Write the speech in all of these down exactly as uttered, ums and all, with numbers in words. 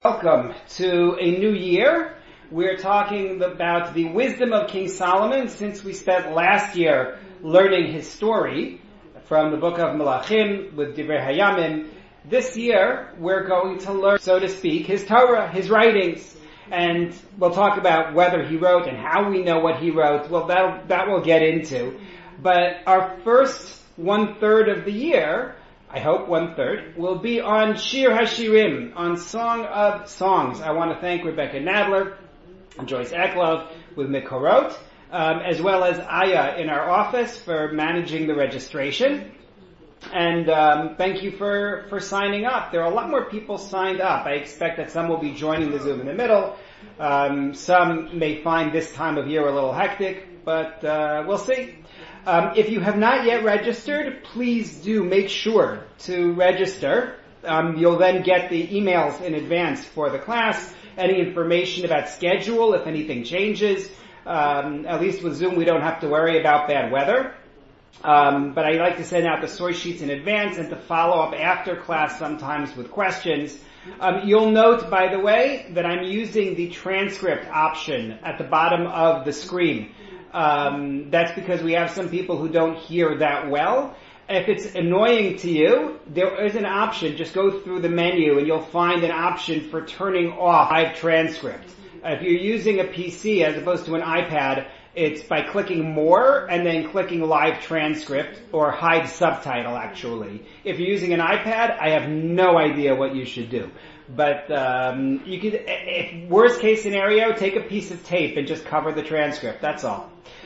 Welcome to a new year. We're talking about the wisdom of King Solomon since we spent last year learning his story from the book of Melachim with Divrei Hayamim. This year we're going to learn, so to speak, his Torah, his writings, and we'll talk about whether he wrote and how we know what he wrote. Well, that that we'll get into. But our first one third of the year, I hope one third, will be on Shir HaShirim, on Song of Songs. I want to thank Rebecca Nadler and Joyce Eklov with Mikorot, um, as well as Aya in our office for managing the registration. And um, thank you for, for signing up. There are a lot more people signed up. I expect that some will be joining the Zoom in the middle. Um, some may find this time of year a little hectic, but uh, we'll see. Um, if you have not yet registered, please do make sure to register. Um, you'll then get the emails in advance for the class, any information about schedule, if anything changes. Um, at least with Zoom, we don't have to worry about bad weather. Um, but I like to send out the source sheets in advance and to follow up after class sometimes with questions. Um, you'll note, by the way, that I'm using the transcript option at the bottom of the screen. Um, that's because we have some people who don't hear that well. If it's annoying to you, there is an option. Just go through the menu and you'll find an option for turning off live transcript. Uh, if you're using a P C as opposed to an iPad, it's by clicking more and then clicking live transcript or hide subtitle, actually. If you're using an iPad, I have no idea what you should do. But um, you could, if worst case scenario, take a piece of tape and just cover the transcript. That's all.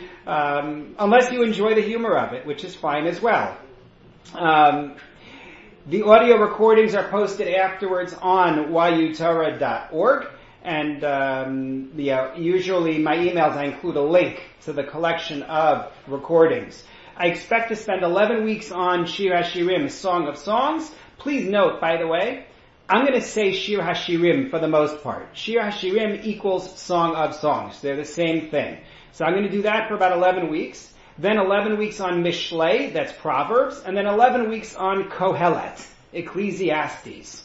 Um, unless you enjoy the humor of it, which is fine as well. Um, the audio recordings are posted afterwards on y u torah dot org, and um, yeah, usually my emails I include a link to the collection of recordings. I expect to spend eleven weeks on Shir HaShirim, Song of Songs. Please note, by the way, I'm going to say Shir HaShirim for the most part. Shir HaShirim equals Song of Songs. They're the same thing. So I'm going to do that for about eleven weeks. Then eleven weeks on Mishlei, that's Proverbs. And then eleven weeks on Kohelet, Ecclesiastes.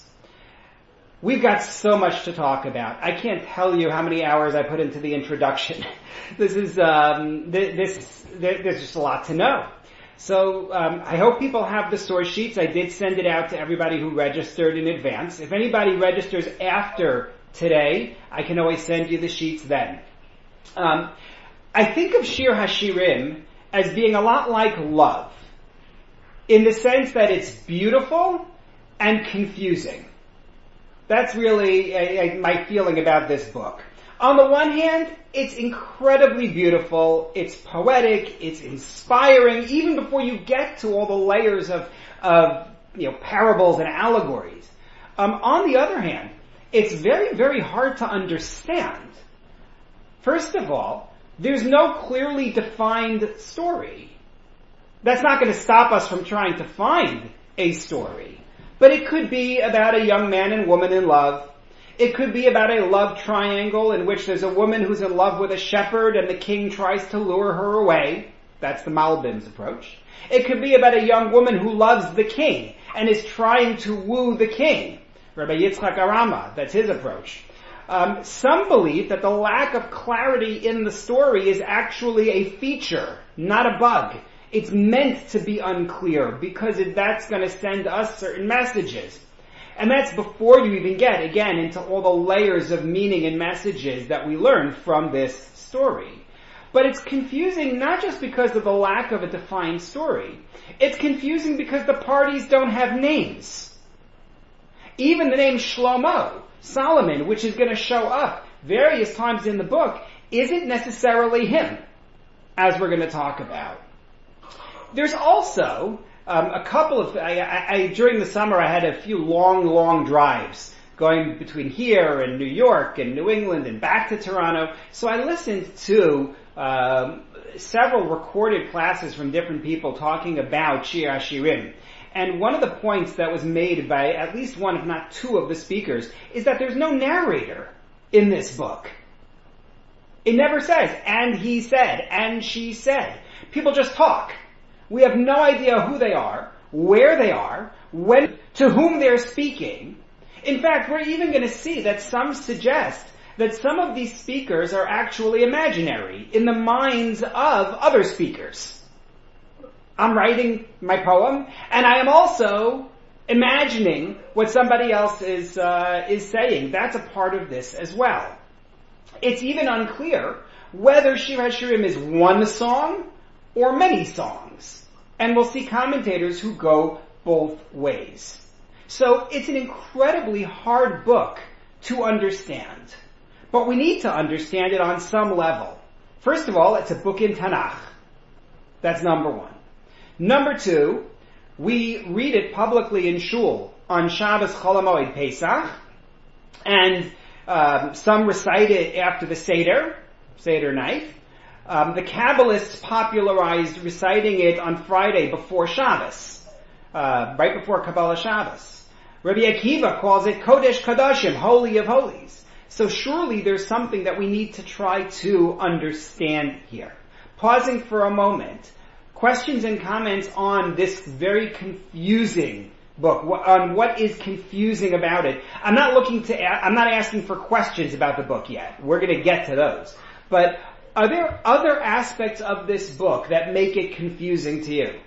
We've got so much to talk about. I can't tell you how many hours I put into the introduction. This is, um, this, this, there's just a lot to know. So um, I hope people have the source sheets. I did send it out to everybody who registered in advance. If anybody registers after today, I can always send you the sheets then. Um, I think of Shir HaShirim as being a lot like love, in the sense that it's beautiful and confusing. That's really a, a, my feeling about this book. On the one hand, it's incredibly beautiful, it's poetic, it's inspiring, even before you get to all the layers of, of you know, parables and allegories. Um, on the other hand, it's very, very hard to understand. First of all, there's no clearly defined story. That's not going to stop us from trying to find a story. But it could be about a young man and woman in love. It could be about a love triangle in which there's a woman who's in love with a shepherd and the king tries to lure her away. That's the Malbim's approach. It could be about a young woman who loves the king and is trying to woo the king. Rabbi Yitzchak Arama, that's his approach. Um, some believe that the lack of clarity in the story is actually a feature, not a bug. It's meant to be unclear because it, that's going to send us certain messages. And that's before you even get, again, into all the layers of meaning and messages that we learn from this story. But it's confusing not just because of the lack of a defined story. It's confusing because the parties don't have names. Even the name Shlomo, Solomon, which is going to show up various times in the book, isn't necessarily him, as we're going to talk about. There's also um, a couple of, I, I, I, during the summer I had a few long, long drives going between here and New York and New England and back to Toronto. So I listened to um, several recorded classes from different people talking about Shir HaShirim. And one of the points that was made by at least one, if not two, of the speakers is that there's no narrator in this book. It never says, and he said, and she said. People just talk. We have no idea who they are, where they are, when, to whom they're speaking. In fact, we're even going to see that some suggest that some of these speakers are actually imaginary in the minds of other speakers. I'm writing my poem, and I am also imagining what somebody else is uh, is saying. That's a part of this as well. It's even unclear whether Shir HaShirim is one song or many songs. And we'll see commentators who go both ways. So it's an incredibly hard book to understand. But we need to understand it on some level. First of all, it's a book in Tanakh. That's number one. Number two, we read it publicly in shul on Shabbos Chol HaMoed Pesach, and um, some recite it after the Seder, Seder night. Um, the Kabbalists popularized reciting it on Friday before Shabbos, uh, right before Kabbalah Shabbos. Rabbi Akiva calls it Kodesh Kodashim, Holy of Holies. So surely there's something that we need to try to understand here. Pausing for a moment. Questions and comments on this very confusing book, on what is confusing about it. I'm not looking to, I'm not asking for questions about the book yet. We're going to get to those. But are there other aspects of this book that make it confusing to you?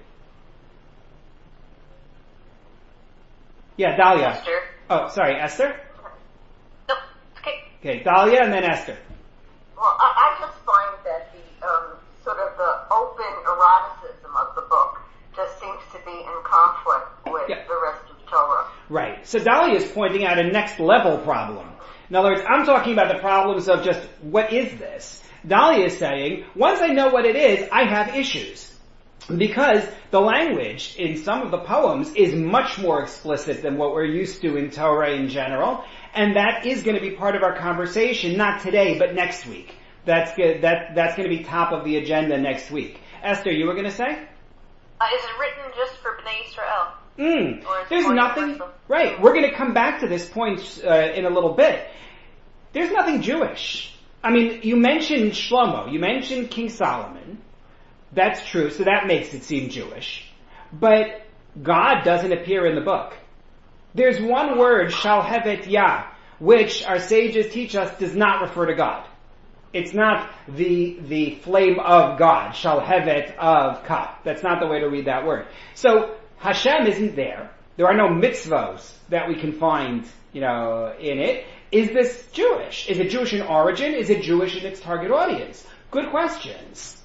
Yeah, Dahlia. Esther. Oh, sorry, Esther? No, okay. Okay, Dahlia and then Esther. Well, I, I just find that the, um, sort of the open eroticism of the book just seems to be in conflict with Yeah. the rest of Torah. Right. So Dahlia is pointing out a next level problem. In other words, I'm talking about the problems of just, what is this? Dahlia is saying, once I know what it is, I have issues. Because the language in some of the poems is much more explicit than what we're used to in Torah in general, and that is going to be part of our conversation, not today, but next week. That's good. That, that's going to be top of the agenda next week. Esther, you were going to say? Uh, is it written just for Bnei Israel? Mm, Or is it there's more nothing, universal? right, we're going to come back to this point uh, in a little bit. There's nothing Jewish. I mean, you mentioned Shlomo, you mentioned King Solomon. That's true, so that makes it seem Jewish. But God doesn't appear in the book. There's one word, Shalhevet Yah, which our sages teach us does not refer to God. It's not the the flame of God, Shalhevet of Ka. That's not the way to read that word. So Hashem isn't there. There are no mitzvos that we can find, you know, in it. Is this Jewish? Is it Jewish in origin? Is it Jewish in its target audience? Good questions.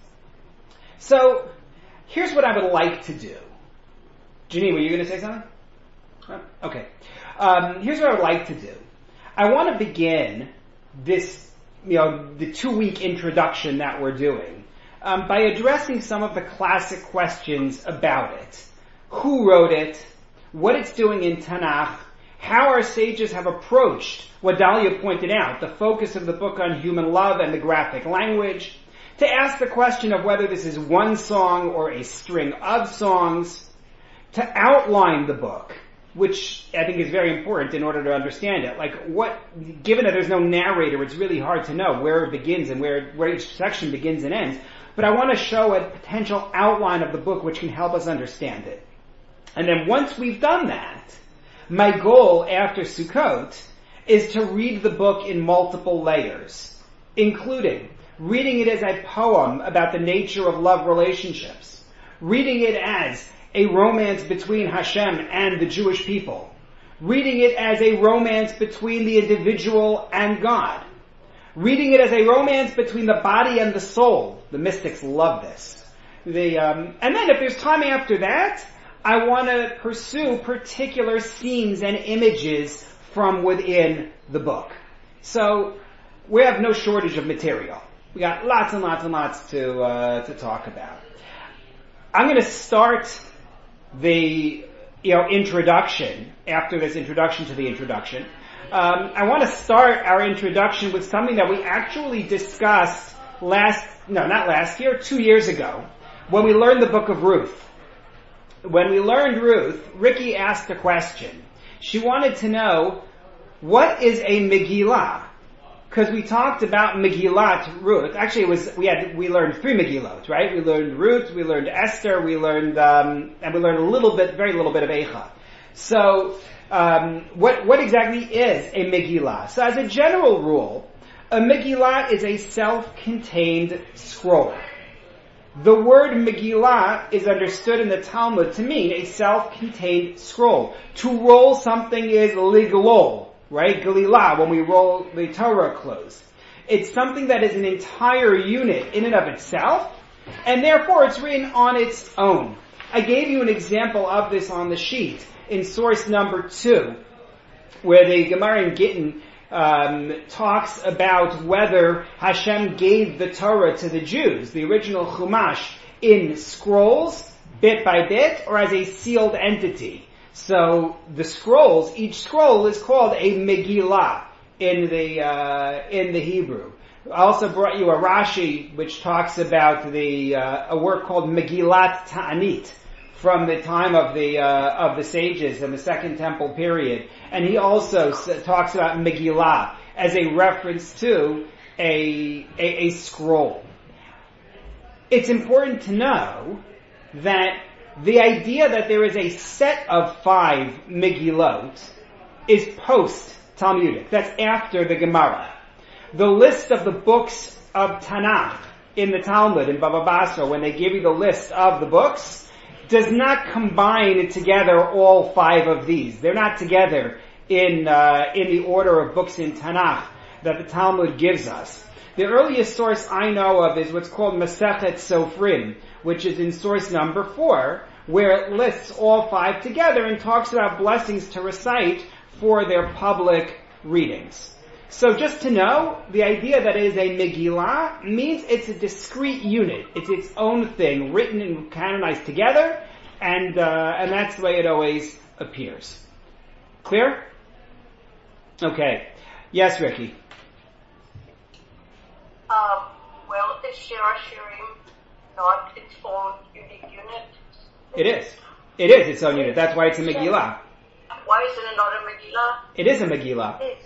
So here's what I would like to do. Janine, were you going to say something? Oh, okay. Um, here's what I would like to do. I want to begin this, you know, the two-week introduction that we're doing um, by addressing some of the classic questions about it. Who wrote it? What it's doing in Tanakh? How our sages have approached what Dahlia pointed out, the focus of the book on human love and the graphic language. To ask the question of whether this is one song or a string of songs. To outline the book, which I think is very important in order to understand it. Like what, given that there's no narrator, it's really hard to know where it begins and where, where each section begins and ends. But I want to show a potential outline of the book which can help us understand it. And then once we've done that, my goal after Sukkot is to read the book in multiple layers, including reading it as a poem about the nature of love relationships, reading it as a romance between Hashem and the Jewish people, reading it as a romance between the individual and God, reading it as a romance between the body and the soul. The mystics love this. The, um, and then if there's time after that, I want to pursue particular scenes and images from within the book. So we have no shortage of material. We got lots and lots and lots to uh, to talk about. I'm going to start the you know introduction after this introduction to the introduction. Um, I want to start our introduction with something that we actually discussed last no not last year two years ago when we learned the book of Ruth. When we learned Ruth, Ricky asked a question. She wanted to know, what is a Megillah? Because we talked about Megillat Ruth. Actually, it was we had we learned three Megillot, right? We learned Ruth, we learned Esther, we learned um, and we learned a little bit, very little bit of Eicha. So um, what, what exactly is a Megillah? So as a general rule, a Megillah is a self-contained scroll. The word Megillah is understood in the Talmud to mean a self-contained scroll. To roll something is liglol, right? Galilah, when we roll the Torah closed. It's something that is an entire unit in and of itself, and therefore it's written on its own. I gave you an example of this on the sheet in source number two, where the Gemara in Gittin um, talks about whether Hashem gave the Torah to the Jews, the original Chumash, in scrolls, bit by bit, or as a sealed entity. So the scrolls, each scroll is called a Megillah in the uh, in the Hebrew. I also brought you a Rashi which talks about the uh, a work called Megillat Ta'anit from the time of the uh, of the sages in the Second Temple period, and he also s- talks about Megillah as a reference to a, a a scroll. It's important to know that the idea that there is a set of five Megillot is post-Talmudic. That's after the Gemara. The list of the books of Tanakh in the Talmud, in Baba Basra, when they give you the list of the books, does not combine together all five of these. They're not together in uh, in the order of books in Tanakh that the Talmud gives us. The earliest source I know of is what's called Masechet Sofrim, which is in source number four, where it lists all five together and talks about blessings to recite for their public readings. So just to know, the idea that it is a Megillah means it's a discrete unit. It's its own thing, written and canonized together, and uh, and that's the way it always appears. Clear? Okay. Yes, Ricky? Um, well, is Shira Shirim not its own unique unit? It is. It is its own unit. That's why it's a Megillah. Why is it not a Megillah? It is a Megillah. It is.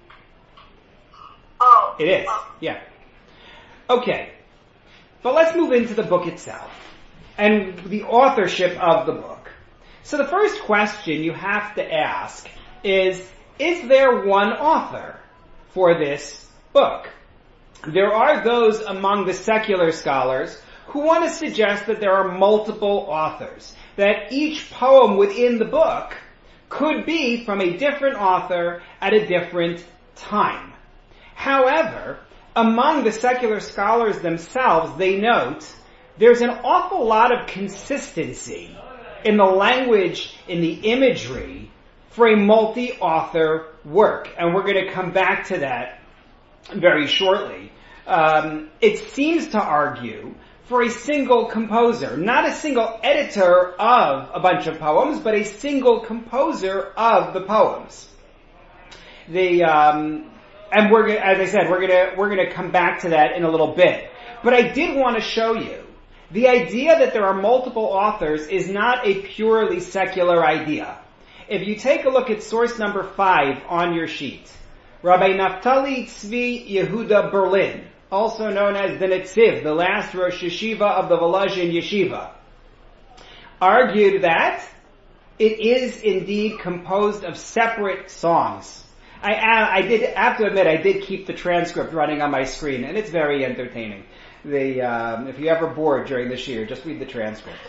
Oh. It is, Oh. yeah. Okay. But let's move into the book itself and the authorship of the book. So the first question you have to ask is, is there one author for this book? There are those among the secular scholars who want to suggest that there are multiple authors, that each poem within the book could be from a different author at a different time. However, among the secular scholars themselves, they note there's an awful lot of consistency in the language, in the imagery, for a multi-author work. And we're going to come back to that very shortly. Um, it seems to argue for a single composer, not a single editor of a bunch of poems, but a single composer of the poems. The... Um, And we're gonna, as I said, we're gonna, we're gonna come back to that in a little bit. But I did want to show you, the idea that there are multiple authors is not a purely secular idea. If you take a look at source number five on your sheet, Rabbi Naftali Tzvi Yehuda Berlin, also known as the Netziv, the last Rosh Yeshiva of the Volozhin Yeshiva, argued that it is indeed composed of separate songs. I, I did have to admit I did keep the transcript running on my screen, and it's very entertaining. The um, if you're ever bored during this year, just read the transcript.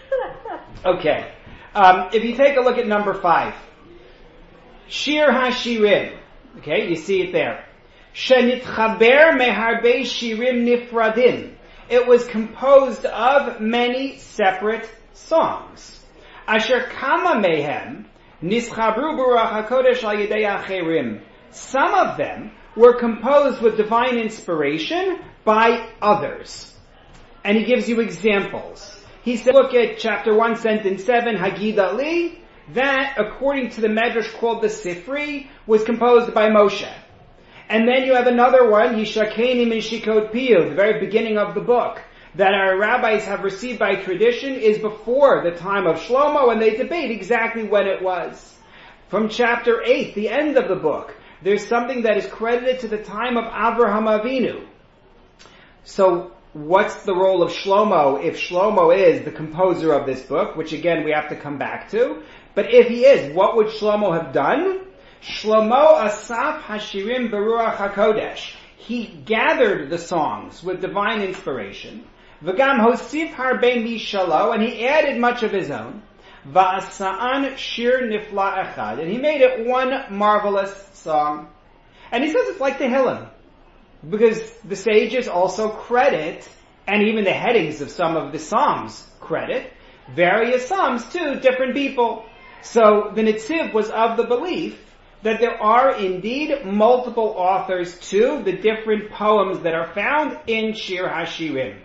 Okay, um, if you take a look at number five, Shir HaShirim. Okay, you see it there. Shenitchaber meharbe shirim nifradim. It was composed of many separate songs. Asher kama mehem. Nischabru Baruch HaKodesh al Yedei Acherim. Some of them were composed with divine inspiration by others. And he gives you examples. He said, look at chapter one, sentence seven, Hagid Ali. That, according to the Medrash called the Sifri, was composed by Moshe. And then you have another one, Yishakeni min Shikot Piyu, the very beginning of the book, that our rabbis have received by tradition is before the time of Shlomo, and they debate exactly when it was. From chapter eight, the end of the book, there's something that is credited to the time of Avraham Avinu. So, what's the role of Shlomo if Shlomo is the composer of this book, which again we have to come back to? But if he is, what would Shlomo have done? Shlomo asaf hashirim beruach hakodesh. He gathered the songs with divine inspiration. V'gam hosif harbe mishalo, and he added much of his own. Va'asa'an shir nifla echad, and he made it one marvelous song. And he says it's like the Tehillim, because the sages also credit, and even the headings of some of the psalms credit, various psalms to different people. So the Netziv was of the belief that there are indeed multiple authors to the different poems that are found in Shir HaShirim.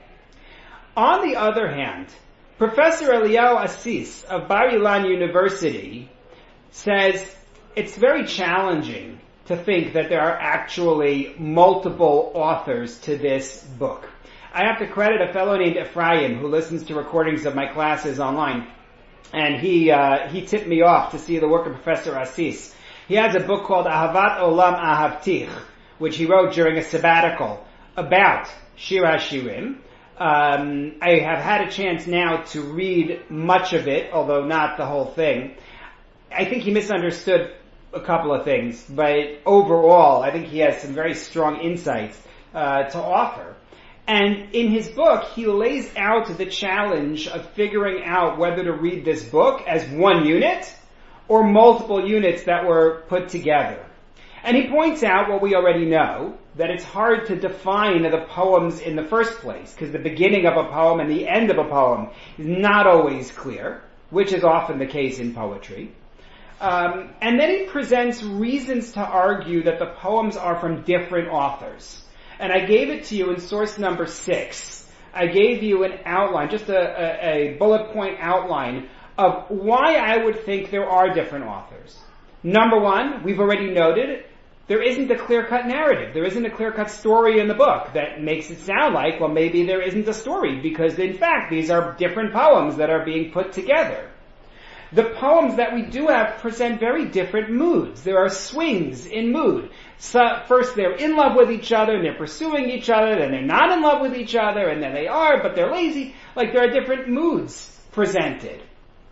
On the other hand, Professor Eliyahu Assis of Bar Ilan University says it's very challenging to think that there are actually multiple authors to this book. I have to credit a fellow named Ephraim who listens to recordings of my classes online, and he uh, he tipped me off to see the work of Professor Assis. He has a book called Ahavat Olam Ahavtich, which he wrote during a sabbatical about Shir HaShirim. Um, I have had a chance now to read much of it, although not the whole thing. I think he misunderstood a couple of things, but overall, I think he has some very strong insights uh, to offer. And in his book, he lays out the challenge of figuring out whether to read this book as one unit or multiple units that were put together. And he points out what we already know, that it's hard to define the poems in the first place, because the beginning of a poem and the end of a poem is not always clear, which is often the case in poetry. Um, and then he presents reasons to argue that the poems are from different authors. And I gave it to you in source number six. I gave you an outline, just a, a, a bullet point outline of why I would think there are different authors. Number one, we've already noted, there isn't a clear-cut narrative. There isn't a clear-cut story in the book that makes it sound like, well, maybe there isn't a story, because in fact, these are different poems that are being put together. The poems that we do have present very different moods. There are swings in mood. So first they're in love with each other and they're pursuing each other, then they're not in love with each other, and then they are, but they're lazy. Like there are different moods presented.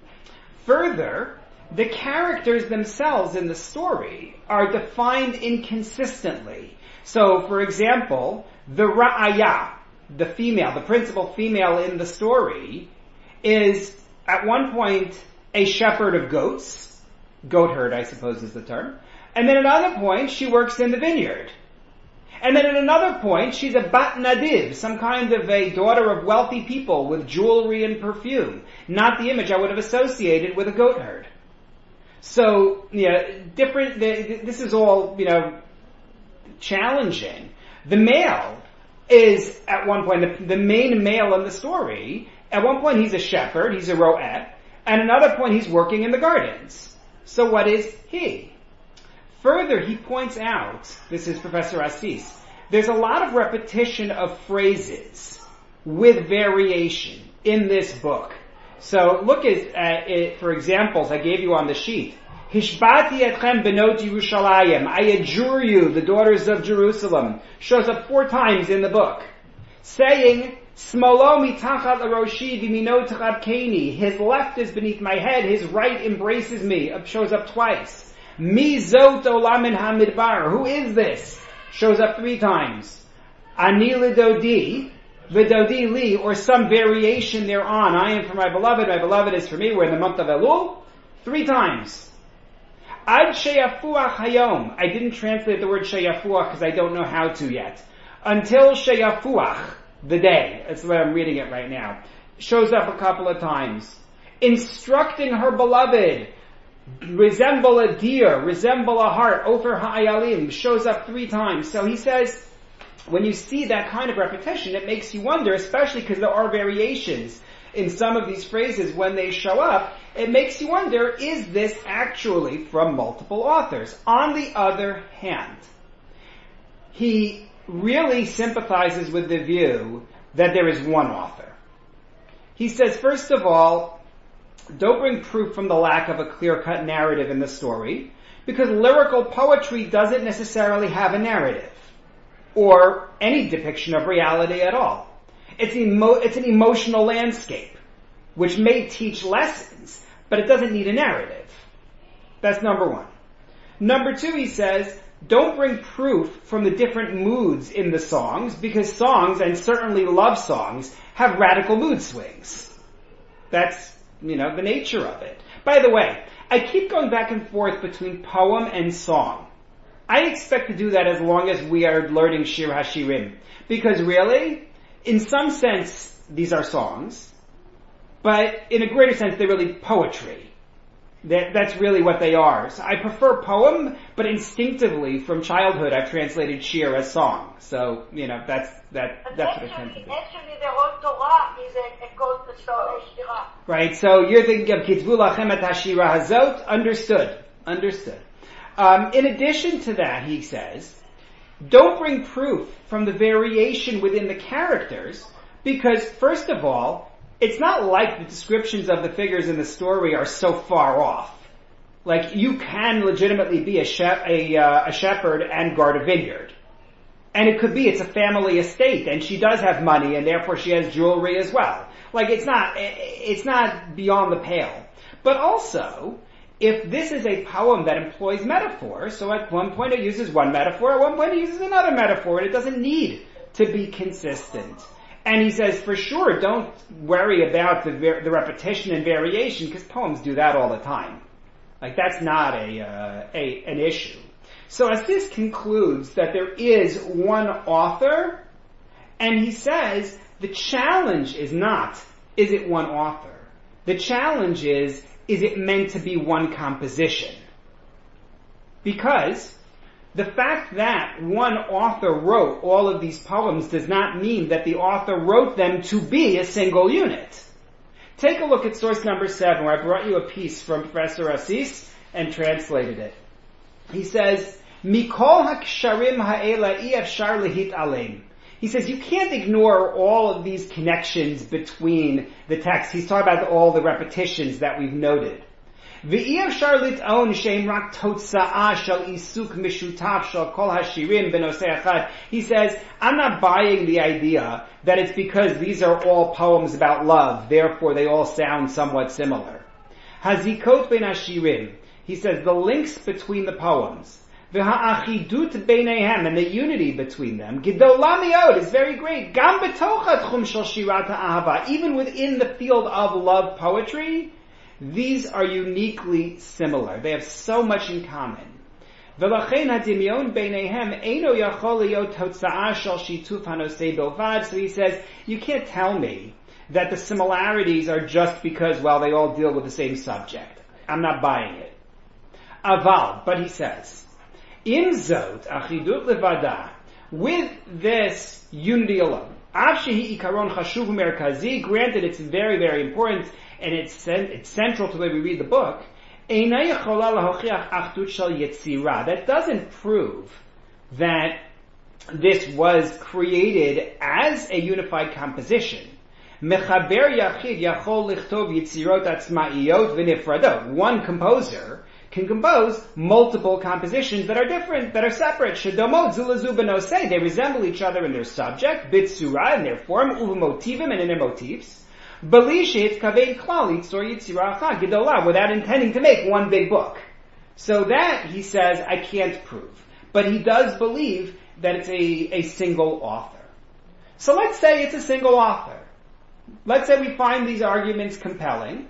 Further, the characters themselves in the story are defined inconsistently. So, for example, the Ra'aya, the female, the principal female in the story, is at one point a shepherd of goats, goat herd I suppose is the term, and then at another point she works in the vineyard. And then at another point she's a bat nadiv, some kind of a daughter of wealthy people with jewelry and perfume, not the image I would have associated with a goat herd. So, you know, different, this is all, you know, challenging. The male is, at one point, the, the main male in the story, at one point he's a shepherd, he's a ro'eh, and another point he's working in the gardens. So what is he? Further, he points out, this is Professor Assis, there's a lot of repetition of phrases with variation in this book. So look at, uh, it, for examples I gave you on the sheet. Hishbati etchem benot Yerushalayim. I adjure you, the daughters of Jerusalem. Shows up four times in the book. Saying, Smolo mitachat laroshi v'mino tachabkeni. His left is beneath my head, his right embraces me. Shows up twice. Mi zot olamin hamidbar. Who is this? Shows up three times. Ani lidodi. V'dodi li, or some variation thereon. I am for my beloved, my beloved is for me. We're in the month of Elul. Three times. Ad sheyafuach hayom. I didn't translate the word sheyafuach because I don't know how to yet. Until sheyafuach, the day. That's the way I'm reading it right now. Shows up a couple of times. Instructing her beloved. Resemble a deer. Resemble a hart. Ofer ha'ayalim. Shows up three times. So he says, when you see that kind of repetition, it makes you wonder, especially because there are variations in some of these phrases when they show up, it makes you wonder, is this actually from multiple authors? On the other hand, he really sympathizes with the view that there is one author. He says, first of all, don't bring proof from the lack of a clear-cut narrative in the story, because lyrical poetry doesn't necessarily have a narrative, or any depiction of reality at all. It's, emo- it's an emotional landscape, which may teach lessons, but it doesn't need a narrative. That's number one. Number two, he says, don't bring proof from the different moods in the songs, because songs, and certainly love songs, have radical mood swings. That's, you know, the nature of it. By the way, I keep going back and forth between poem and song. I expect to do that as long as we are learning Shir HaShirim. Because really, in some sense, these are songs, but in a greater sense, they're really poetry. That, that's really what they are. So I prefer poem, but instinctively, from childhood, I've translated Shir as song. So, you know, that's, that, But that's what I actually, tend to do. actually, the whole Torah is a, a goes to Shor Shira. Right, so you're thinking of Kitvu Lachem et HaShira Hazot? Understood. Understood. Um, in addition to that, he says, don't bring proof from the variation within the characters, because, first of all, it's not like the descriptions of the figures in the story are so far off. Like, you can legitimately be a, shep- a, uh, a shepherd and guard a vineyard. And it could be it's a family estate, and she does have money, and therefore she has jewelry as well. Like, it's not, it's not beyond the pale. But also, if this is a poem that employs metaphor, so at one point it uses one metaphor, at one point it uses another metaphor, and it doesn't need to be consistent. And he says, for sure, don't worry about the ver- the repetition and variation, because poems do that all the time. Like, that's not a, uh, a an issue. So Assis concludes that there is one author, and he says, the challenge is not, is it one author? The challenge is, is it meant to be one composition? Because the fact that one author wrote all of these poems does not mean that the author wrote them to be a single unit. Take a look at source number seven, where I brought you a piece from Professor Assis and translated it. He says, Mikol haksharim ha'ela efshar lehit aleim. He says, you can't ignore all of these connections between the texts. He's talking about all the repetitions that we've noted. V'efshar lit'on she'em rak totza'ah shel isuk mishutav shel kol hashirim b'nosei echad. He says, I'm not buying the idea that it's because these are all poems about love, therefore they all sound somewhat similar. Hazikot ben hashirim. He says, the links between the poems, V'ha'achidut beinehem, and the unity between them, Gedola mi'od, is very great. Gam betoch ha'tchum shel shirat ha'ahava, even within the field of love poetry, these are uniquely similar. They have so much in common. V'lachein ha'dimyon beinehem eino yachol liot totza'ah shel shituf hanosei bilvad. So he says, you can't tell me that the similarities are just because, well, they all deal with the same subject. I'm not buying it. Aval, but he says, Im zot achidut levada, with this unity alone, av shehi ikaron chashuv merkazi, granted it's very, very important and it's cent- it's central to the way we read the book, eina yechola lahochiach achdut shel yetzira. That doesn't prove that this was created as a unified composition. Mechaber yachid yachol lichtov yitzirot atzma'iyot v'nifradot. One composer can compose multiple compositions that are different, that are separate. Shedomot zulazu b'nosei, they resemble each other in their subject, bitsura, in their form, u'motivim, and in their motifs. Belishit kavei klal yitzor yitzira achad gedolah, without intending to make one big book. So that, he says, I can't prove. But he does believe that it's a, a single author. So let's say it's a single author. Let's say we find these arguments compelling.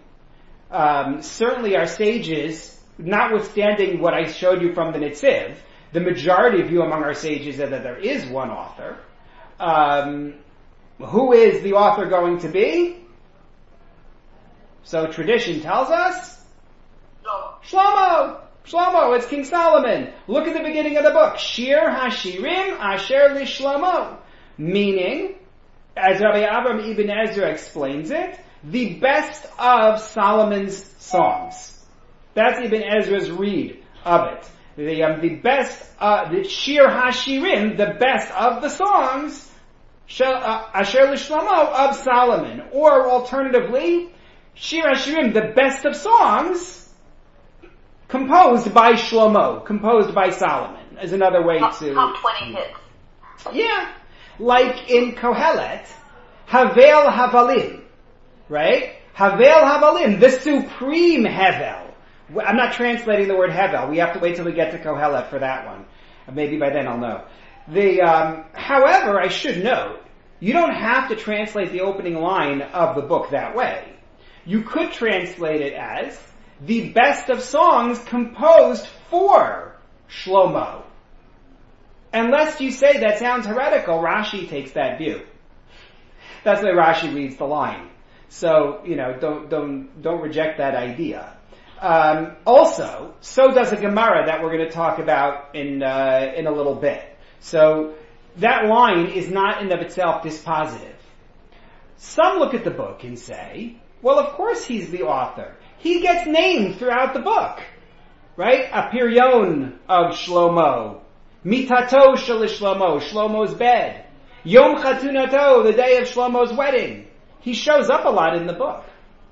Um, certainly our sages, notwithstanding what I showed you from the Nitziv, the majority of view among our sages is that there is one author. Um, who is the author going to be? So tradition tells us, Shlomo. Shlomo, it's King Solomon. Look at the beginning of the book. Shir HaShirim Asher Li Shlomo. Meaning, as Rabbi Avram Ibn Ezra explains it, the best of Solomon's songs. That's Ibn Ezra's read of it. The, um, the best, uh, the Shir HaShirim, the best of the songs, uh, Asher L'Shlomo, of Solomon. Or alternatively, Shir HaShirim, the best of songs, composed by Shlomo, composed by Solomon, is another way top, to... Top twenty hits. Yeah. Like in Kohelet, Havel Havalim, right? Havel Havalim, the supreme Hevel. I'm not translating the word Hevel. We have to wait till we get to Kohelet for that one. Maybe by then I'll know. The, um, however, I should note, you don't have to translate the opening line of the book that way. You could translate it as the best of songs composed for Shlomo. Unless you say that sounds heretical, Rashi takes that view. That's the way Rashi reads the line. So, you know, don't, don't, don't reject that idea. Um, also, so does a Gemara that we're going to talk about in, uh, in a little bit. So, that line is not in of itself dispositive. Some look at the book and say, well, of course he's the author. He gets named throughout the book. Right? Apiryon of Shlomo. Mitato shel Shlomo, Shlomo's bed. Yom Chatunato, the day of Shlomo's wedding. He shows up a lot in the book.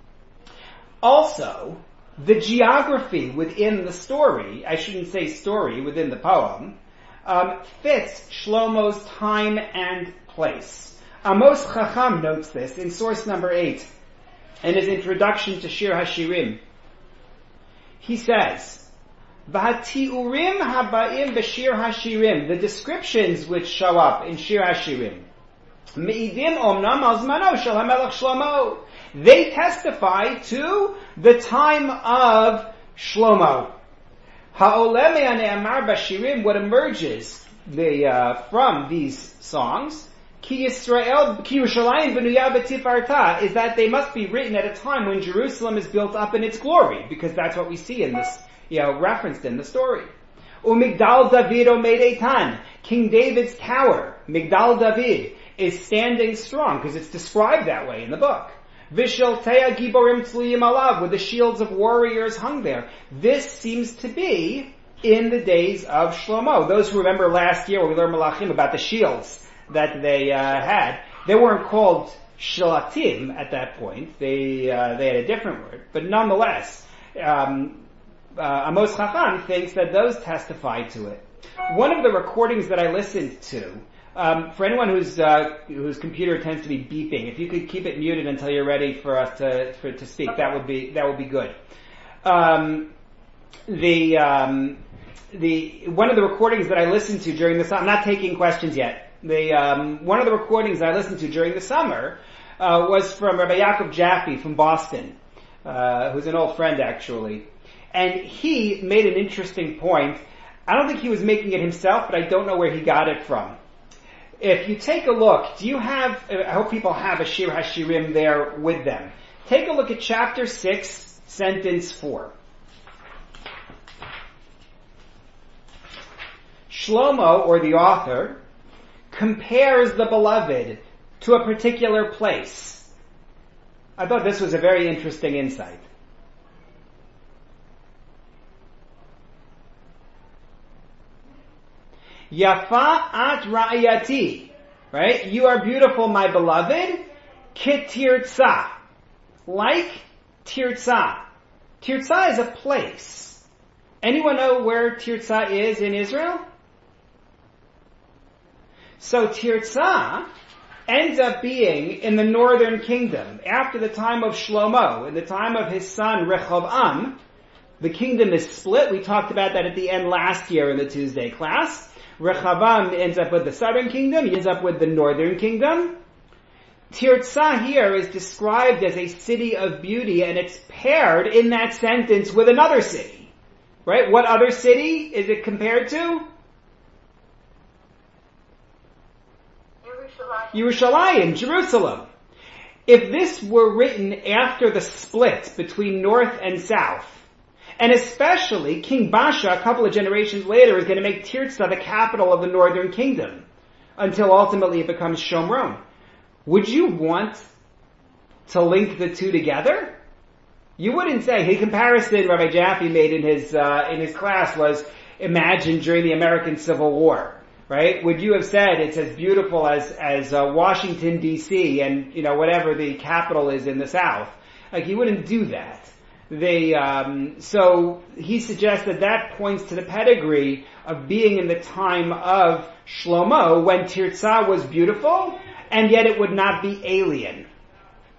Also, the geography within the story, I shouldn't say story, within the poem, um, fits Shlomo's time and place. Amos Chacham notes this in source number eight, in his introduction to Shir HaShirim. He says, V'hati'urim haba'im b'Shir HaShirim, the descriptions which show up in Shir HaShirim, me'idim omnam al zmano shel HaMelech Shlomo, they testify to the time of Shlomo. Ha'oleh me'ane'amar b'shirim, what emerges the, uh, from these songs, Ki Yisrael, Ki Yerushalayim b'nuya b'tifarta, is that they must be written at a time when Jerusalem is built up in its glory, because that's what we see in this, you know, referenced in the story. Umigdal David omed eitan, King David's tower, Migdal David, is standing strong, because it's described that way in the book. Vishiltea giborim tzluyim alav, with the shields of warriors hung there. This seems to be in the days of Shlomo. Those who remember last year when we learned Malachim about the shields that they uh, had, they weren't called shilatim at that point. They uh, they had a different word, but nonetheless, um, uh, Amos Chacham thinks that those testify to it. One of the recordings that I listened to, um, for anyone whose uh, whose computer tends to be beeping, if you could keep it muted until you're ready for us to for to speak, that would be that would be good. Um, the um, the one of the recordings that I listened to during this, I'm not taking questions yet. The um, one of the recordings I listened to during the summer uh, was from Rabbi Yaakov Jaffe from Boston, uh, who's an old friend actually, and he made an interesting point. I don't think he was making it himself, but I don't know where he got it from. If you take a look, do you have? I hope people have a Shir HaShirim there with them. Take a look at chapter six, sentence four. Shlomo, or the author, compares the beloved to a particular place. I thought this was a very interesting insight. Yafa at ra'ayati, right? You are beautiful, my beloved. Kitirtza, like Tirtza. Tirtza is a place. Anyone know where Tirtza is in Israel? So Tirtza ends up being in the northern kingdom. After the time of Shlomo, in the time of his son Rehoboam, the kingdom is split. We talked about that at the end last year in the Tuesday class. Rehoboam ends up with the southern kingdom, he ends up with the northern kingdom. Tirtza here is described as a city of beauty, and it's paired in that sentence with another city. Right? What other city is it compared to? Yerushalayim, Jerusalem. If this were written after the split between north and south, and especially King Basha, a couple of generations later, is going to make Tirtza the capital of the northern kingdom, until ultimately it becomes Shomron. Would you want to link the two together? You wouldn't say. The comparison Rabbi Jaffe made in his uh, in his class was, imagine during the American Civil War. Right? Would you have said it's as beautiful as, as, uh, Washington D C and, you know, whatever the capital is in the South? Like, he wouldn't do that. They, um, so he suggests that that points to the pedigree of being in the time of Shlomo when Tirtza was beautiful and yet it would not be alien.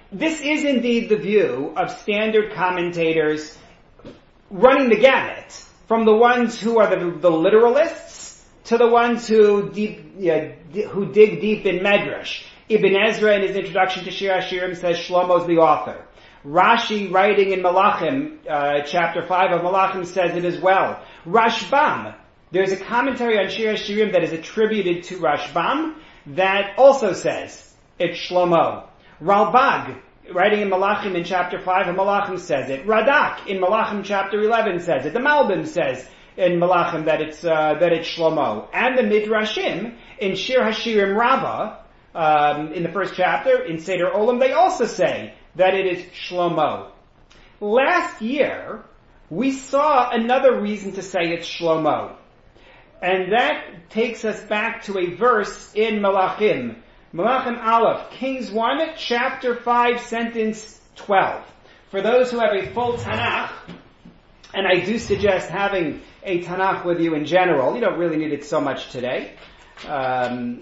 this is indeed the view of standard commentators running the gamut, from the ones who are the, the literalists to the ones who deep, yeah, who dig deep in Medrash. Ibn Ezra, in his introduction to Shir HaShirim, says Shlomo's the author. Rashi, writing in Malachim, uh, chapter five of Malachim, says it as well. Rashbam, there's a commentary on Shir HaShirim that is attributed to Rashbam that also says it's Shlomo. Ralbag, writing in Malachim in chapter five of Malachim, says it. Radak in Malachim chapter eleven says it. The Malbim says in Malachim that it's uh, that it's Shlomo. And the Midrashim in Shir HaShirim Rabbah, um, in the first chapter in Seder Olam, they also say that it is Shlomo. Last year we saw another reason to say it's Shlomo, and that takes us back to a verse in Malachim. Malachim Aleph, Kings one, chapter five, sentence twelve. For those who have a full Tanakh, and I do suggest having a Tanakh with you in general, you don't really need it so much today, um,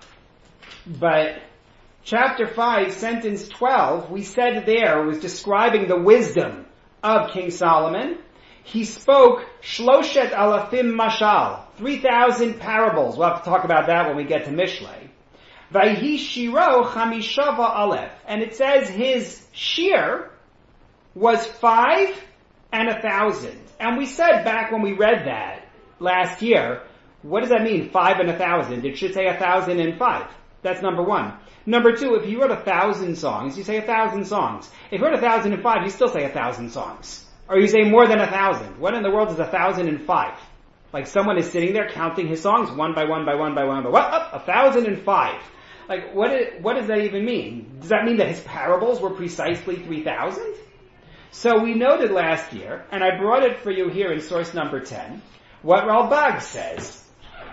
but chapter five, sentence twelve, we said there was describing the wisdom of King Solomon. He spoke Shloshet Alafim Mashal, three thousand parables. We'll have to talk about that when we get to Mishlei. Vayhi Shiro Chamishava Aleph. And it says his shir was five and a thousand. And we said back when we read that last year, what does that mean, five and a thousand? It should say a thousand and five. That's number one. Number two, if you wrote a thousand songs, you say a thousand songs. If you wrote a thousand and five, you still say a thousand songs. Or you say more than a thousand. What in the world is a thousand and five? Like someone is sitting there counting his songs one by one by one by one by what? Up, a thousand and five. Like, what, is, what does that even mean? Does that mean that his parables were precisely three thousand? So we noted last year, and I brought it for you here in source number ten, what Ralbag says.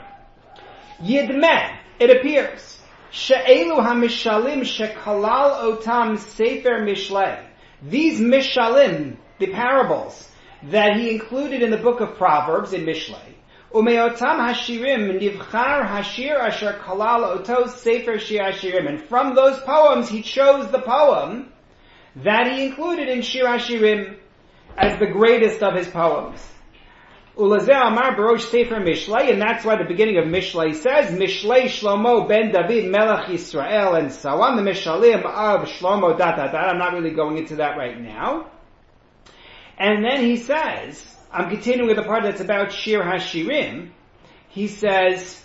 Yidmeh, it appears, she'elu ha-mishalim shekalal otam sefer mishlei. These mishalim, the parables, that he included in the book of Proverbs in Mishlei, Umeotam hashirim nivchar hashir asher kalal otos sefer shir hashirim. And from those poems, he chose the poem that he included in Shir HaShirim as the greatest of his poems. Ulazeh amar barosh sefer Mishlei, and that's why the beginning of Mishlei says, Mishlei Shlomo ben David melech Yisrael, and so on, the Mishalim of Shlomo dot dot dot. I'm not really going into that right now. And then he says, I'm continuing with the part that's about Shir HaShirim. He says,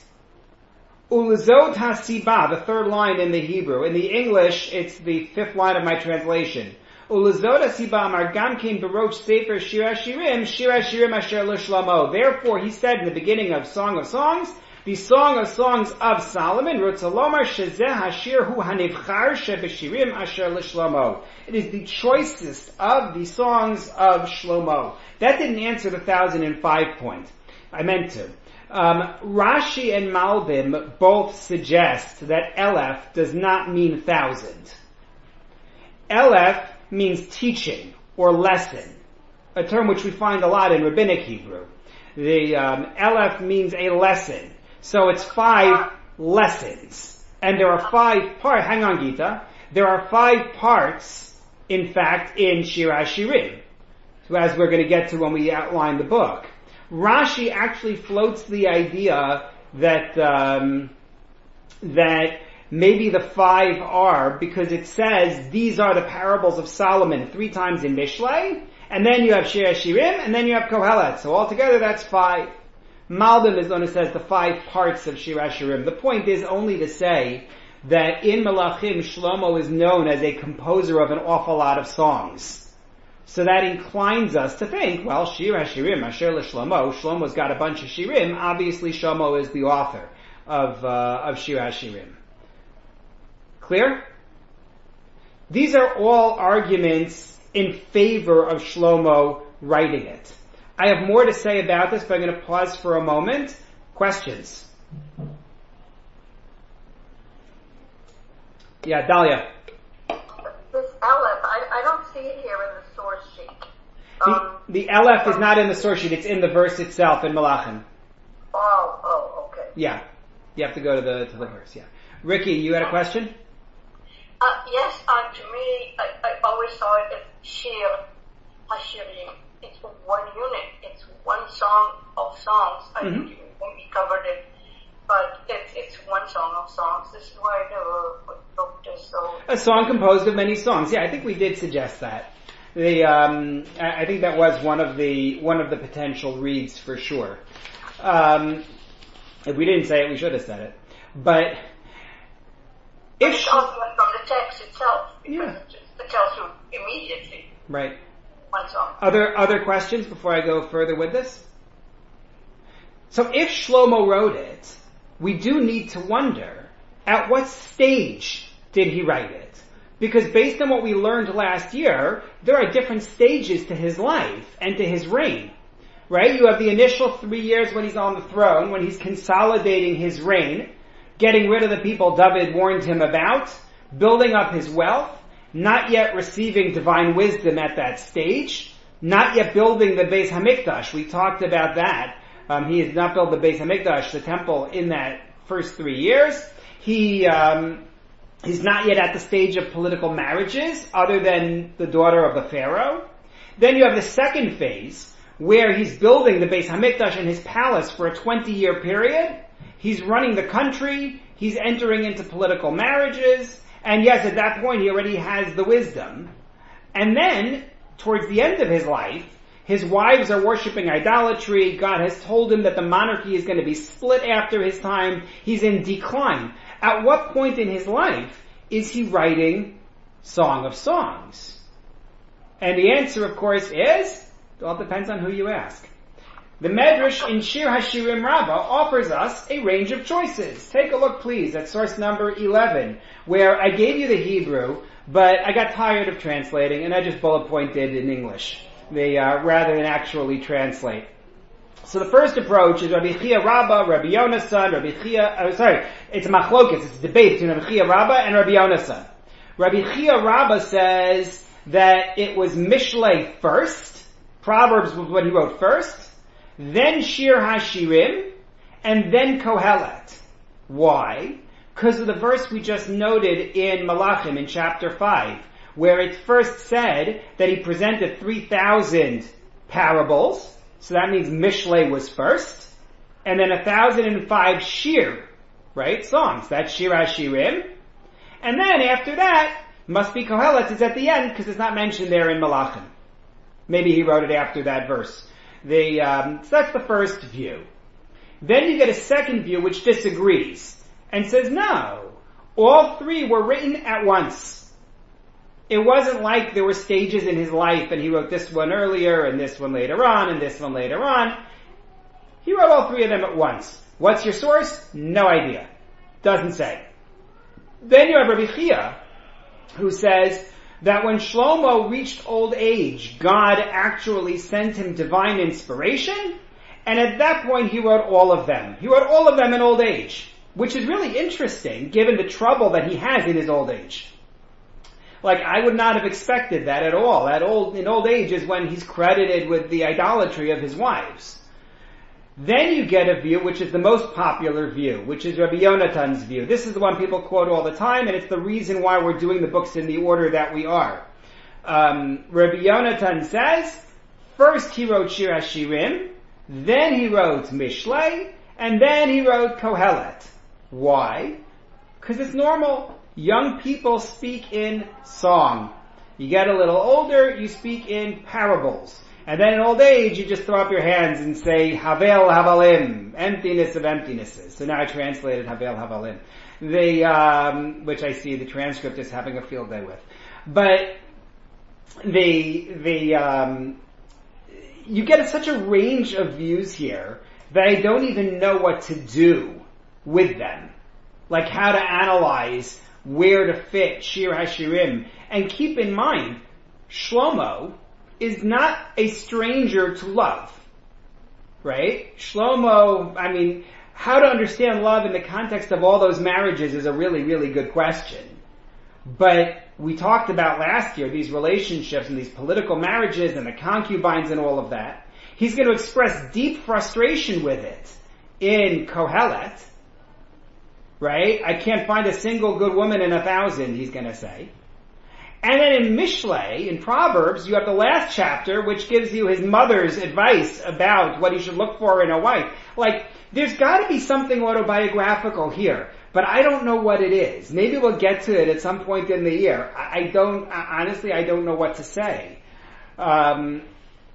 Ulazot HaSiba, the third line in the Hebrew. In the English, it's the fifth line of my translation. Ulazot HaSiba amar gamkin baroch sefer Shir HaShirim, Shir HaShirim asher l'Shlomo. Therefore, he said in the beginning of Song of Songs, the Song of Songs of Solomon, Rutzalomar shezeh hashir hu hanivchar shebeshirim asher l'Shlomo. It is the choicest of the songs of Shlomo. That didn't answer the thousand and five point. I meant to. Um, Rashi and Malbim both suggest that Elef does not mean thousand. Elef means teaching or lesson, a term which we find a lot in Rabbinic Hebrew. The um, Elef means a lesson. So it's five lessons. And there are five parts, hang on Gita, there are five parts, in fact, in Shir HaShirim, so as we're going to get to when we outline the book. Rashi actually floats the idea that, um, that maybe the five are, because it says these are the parables of Solomon three times in Mishlei, and then you have Shir HaShirim, and then you have Kohelet. So altogether that's five. Malbim is the one who says the five parts of Shir HaShirim. The point is only to say that in Malachim, Shlomo is known as a composer of an awful lot of songs. So that inclines us to think, well, Shir HaShirim, Asher LeShlomo, Shlomo's got a bunch of Shirim, obviously Shlomo is the author of, uh, of Shir HaShirim. Clear? These are all arguments in favor of Shlomo writing it. I have more to say about this, but I'm going to pause for a moment. Questions? Yeah, Dahlia. This Aleph, I, I don't see it here in the source sheet. Um, the, the Aleph is not in the source sheet, it's in the verse itself in Malachim. Oh, oh, okay. Yeah. You have to go to the, to the verse, yeah. Ricky, you had a question? Uh, yes, uh, to me, I, I always saw it as Shir Hashirim. It's one unit. It's one song of songs. I Mm-hmm. think we covered it, but it's it's one song of songs. This is why the book is so. A song composed of many songs. Yeah, I think we did suggest that. The um, I I think that was one of the one of the potential reads for sure. Um, if we didn't say it, we should have said it. But if It's obvious from the text itself, because Yeah. it, just, it tells you immediately right. one song. Other other questions before I go further with this? So if Shlomo wrote it, we do need to wonder, at what stage did he write it? Because based on what we learned last year, there are different stages to his life and to his reign. Right? You have the initial three years when he's on the throne, when he's consolidating his reign, getting rid of the people David warned him about, building up his wealth, not yet receiving divine wisdom at that stage, not yet building the Beis Hamikdash. We talked about that. Um, he has not built the Beis Hamikdash, the temple, in that first three years. He um, he's not yet at the stage of political marriages, other than the daughter of the Pharaoh. Then you have the second phase, where he's building the Beis Hamikdash in his palace for a twenty-year period. He's running the country. He's entering into political marriages. And yes, at that point, he already has the wisdom. And then, towards the end of his life, his wives are worshiping idolatry. God has told him that the monarchy is going to be split after his time. He's in decline. At what point in his life is he writing Song of Songs? And the answer, of course, is, it all depends on who you ask. The Medrash in Shir Hashirim Rabbah offers us a range of choices. Take a look, please, at source number eleven, where I gave you the Hebrew, but I got tired of translating, and I just bullet pointed in English, they, uh, rather than actually translate. So the first approach is Rabbi Chia Rabbah, Rabbi Yonasan, Rabbi Chia, uh, sorry, it's machlokas, it's a debate between Rabbi Chia Rabbah and Rabbi Yonasan. Rabbi Chia Rabbah says that it was Mishlei first, Proverbs was what he wrote first, then Shir Hashirim, and then Kohelet. Why? Because of the verse we just noted in Malachim in chapter five, where it first said that he presented three thousand parables, so that means Mishlei was first, and then one thousand five Shir, right, songs, that's Shir Hashirim, and then after that, must be Kohelet, is at the end, because it's not mentioned there in Malachim. Maybe he wrote it after that verse. The, um, so that's the first view. Then you get a second view which disagrees and says, no, all three were written at once. It wasn't like there were stages in his life and he wrote this one earlier and this one later on and this one later on. He wrote all three of them at once. What's your source? No idea. Doesn't say. Then you have Rabbi Chia, who says that when Shlomo reached old age, God actually sent him divine inspiration, and at that point he wrote all of them. He wrote all of them in old age, which is really interesting given the trouble that he has in his old age. Like, I would not have expected that at all. At old, in old age is when he's credited with the idolatry of his wives. Then you get a view which is the most popular view, which is Rabbi Yonatan's view. This is the one people quote all the time, and it's the reason why we're doing the books in the order that we are. Um, Rabbi Yonatan says, first he wrote Shir Hashirim, then he wrote Mishlei, and then he wrote Kohelet. Why? Because it's normal. Young people speak in song. You get a little older, you speak in parables. And then in old age, you just throw up your hands and say, Havel Havalim, emptiness of emptinesses. So now I translated Havel Havalim. The, um, which I see the transcript is having a field day with. But, the, the, um, you get such a range of views here that I don't even know what to do with them. Like how to analyze where to fit Shir Hashirim. And keep in mind, Shlomo is not a stranger to love, right? Shlomo, I mean, how to understand love in the context of all those marriages is a really, really good question. But we talked about last year these relationships and these political marriages and the concubines and all of that. He's going to express deep frustration with it in Kohelet, right? I can't find a single good woman in a thousand, he's going to say. And then in Mishlei, in Proverbs, you have the last chapter, which gives you his mother's advice about what he should look for in a wife. Like, there's got to be something autobiographical here, but I don't know what it is. Maybe we'll get to it at some point in the year. I, I don't, honestly, I don't know what to say. Um,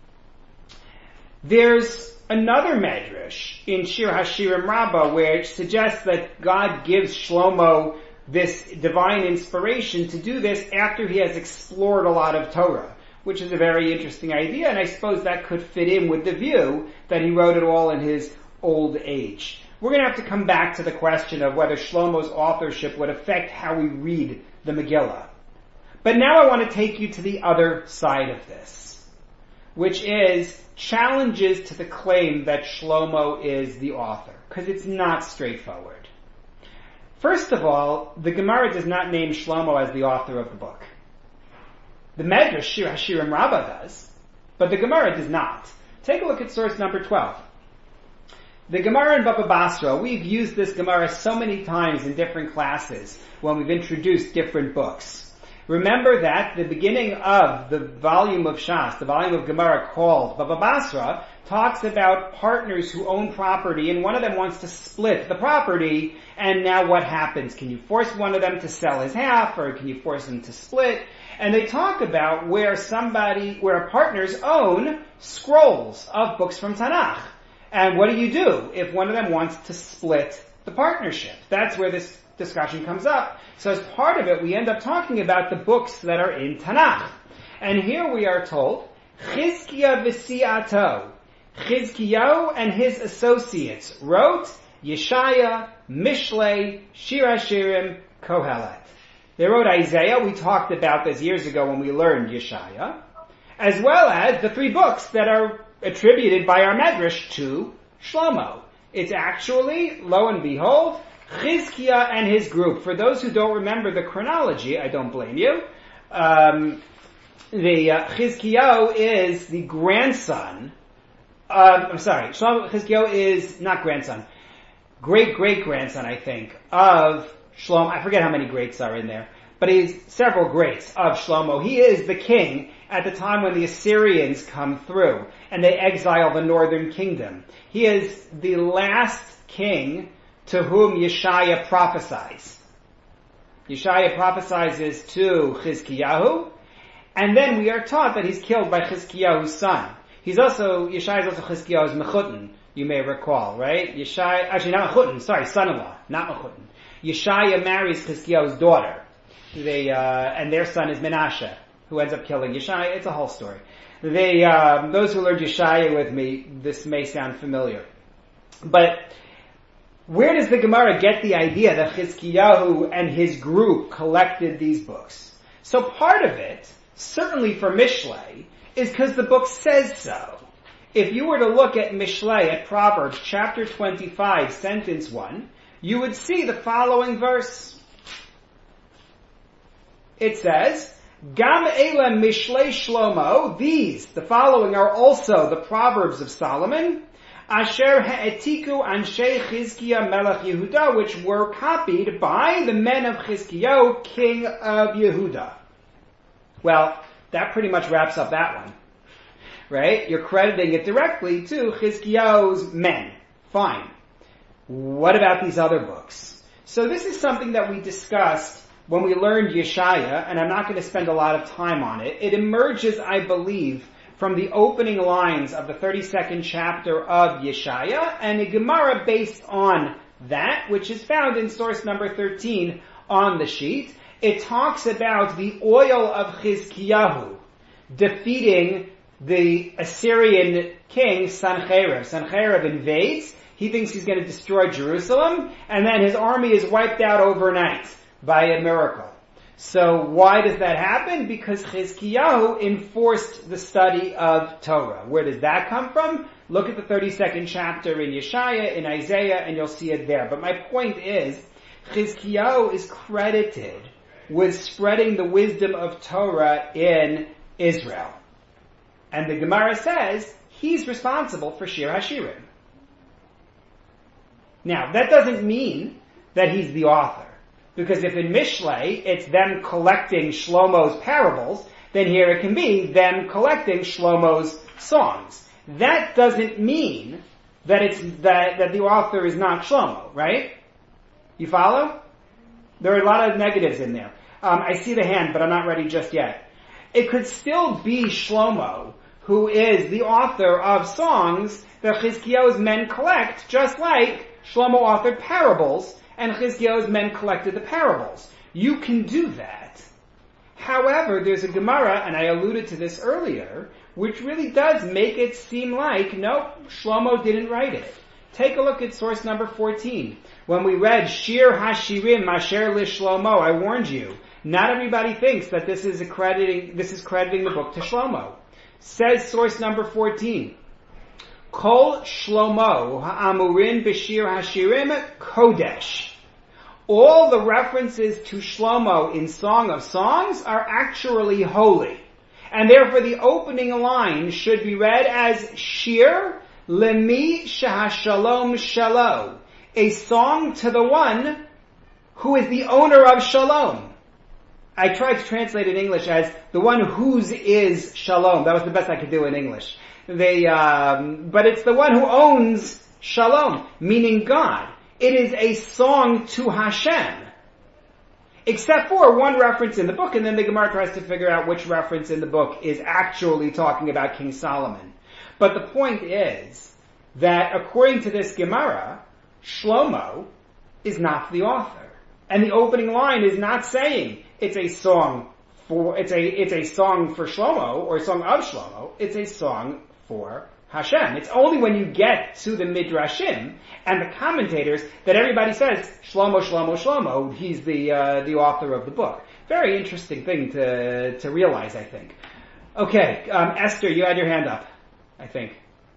there's another medrash in Shir Hashirim Rabbah which suggests that God gives Shlomo this divine inspiration to do this after he has explored a lot of Torah, which is a very interesting idea, and I suppose that could fit in with the view that he wrote it all in his old age. We're going to have to come back to the question of whether Shlomo's authorship would affect how we read the Megillah. But now I want to take you to the other side of this, which is challenges to the claim that Shlomo is the author, because it's not straightforward. First of all, the Gemara does not name Shlomo as the author of the book. The Medrash, Shir Hashirim Rabbah, does, but the Gemara does not. Take a look at source number twelve. The Gemara in Baba Basra, we've used this Gemara so many times in different classes when we've introduced different books. Remember that the beginning of the volume of Shas, the volume of Gemara called Baba Basra, talks about partners who own property, and one of them wants to split the property, and now what happens? Can you force one of them to sell his half, or can you force them to split? And they talk about where somebody, where partners own scrolls of books from Tanakh. And what do you do if one of them wants to split the partnership? That's where this discussion comes up. So as part of it, we end up talking about the books that are in Tanakh. And here we are told, Chizkiah v'si'ato, Chizkiyahu and his associates wrote Yeshaya, Mishlei, Shir Hashirim, Kohelet. They wrote Isaiah. We talked about this years ago when we learned Yeshaya, as well as the three books that are attributed by our Medrash to Shlomo. It's actually, lo and behold, Chizkiah and his group. For those who don't remember the chronology, I don't blame you. Um, the uh, Chizkiah is the grandson. Uh, I'm sorry, Shlomo Chizkiah is not grandson, great great grandson, I think, of Shlomo. I forget how many greats are in there, but he's several greats of Shlomo. He is the king at the time when the Assyrians come through and they exile the northern kingdom. He is the last king to whom Yeshaya prophesies. Yeshaya prophesies to Chizkiyahu, and then we are taught that he's killed by Chizkiyahu's son. He's also, Yeshaya is also Chizkiyahu's mechutin, you may recall, right? Yeshaya, actually not mechutin, sorry, son-in-law, not mechutin. Yeshaya marries Chizkiyahu's daughter. They, uh, and their son is Menashe, who ends up killing Yeshaya. It's a whole story. They, um, those who learned Yeshaya with me, this may sound familiar. But where does the Gemara get the idea that Chizkiyahu and his group collected these books? So part of it, certainly for Mishlei, is because the book says so. If you were to look at Mishlei, at Proverbs chapter twenty-five, sentence one, you would see the following verse. It says, Gam Eila Mishlei Shlomo, these, the following, are also the Proverbs of Solomon, Asher Ha'etiku Anshe Chizkiah Melech Yehuda, which were copied by the men of Chizkiyahu, king of Yehuda. Well, that pretty much wraps up that one. Right? You're crediting it directly to Chizkiyahu's men. Fine. What about these other books? So this is something that we discussed when we learned Yeshaya, and I'm not going to spend a lot of time on it. It emerges, I believe, from the opening lines of the thirty-second chapter of Yeshaya, and a Gemara based on that, which is found in source number thirteen on the sheet. It talks about the oil of Chizkiyahu defeating the Assyrian king Sancherib. Sancherib invades. He thinks he's going to destroy Jerusalem, and then his army is wiped out overnight by a miracle. So why does that happen? Because Chizkiyahu enforced the study of Torah. Where does that come from? Look at the thirty-second chapter in Yeshaya, in Isaiah, and you'll see it there. But my point is, Chizkiyahu is credited with spreading the wisdom of Torah in Israel. And the Gemara says he's responsible for Shir Hashirim. Now, that doesn't mean that he's the author. Because if in Mishlei it's them collecting Shlomo's parables, then here it can be them collecting Shlomo's songs. That doesn't mean that it's that, that the author is not Shlomo, right? You follow? There are a lot of negatives in there. Um, I see the hand, but I'm not ready just yet. It could still be Shlomo, who is the author of songs that Chizkiyahu's men collect, just like Shlomo authored parables, and Chizkiyahu's men collected the parables. You can do that. However, there's a Gemara, and I alluded to this earlier, which really does make it seem like, no, Shlomo didn't write it. Take a look at source number fourteen. When we read Shir Hashirim Asher Lishlomo, I warned you, not everybody thinks that this is accrediting, this is crediting the book to Shlomo. Says source number fourteen, Kol Shlomo Ha'amurin B'Shir Hashirim Kodesh. All the references to Shlomo in Song of Songs are actually holy. And therefore the opening line should be read as Shir Lemi Shahashalom Shalo. A song to the one who is the owner of Shalom. I tried to translate it in English as the one whose is Shalom. That was the best I could do in English. They, um, but it's the one who owns Shalom, meaning God. It is a song to Hashem. Except for one reference in the book, and then the Gemara tries to figure out which reference in the book is actually talking about King Solomon. But the point is that according to this Gemara, Shlomo is not the author. And the opening line is not saying it's a song for, it's a, it's a song for Shlomo, or a song of Shlomo. It's a song for Hashem. It's only when you get to the Midrashim and the commentators that everybody says, Shlomo, Shlomo, Shlomo, he's the, uh, the author of the book. Very interesting thing to, to realize, I think. Okay, um, Esther, you had your hand up, I think.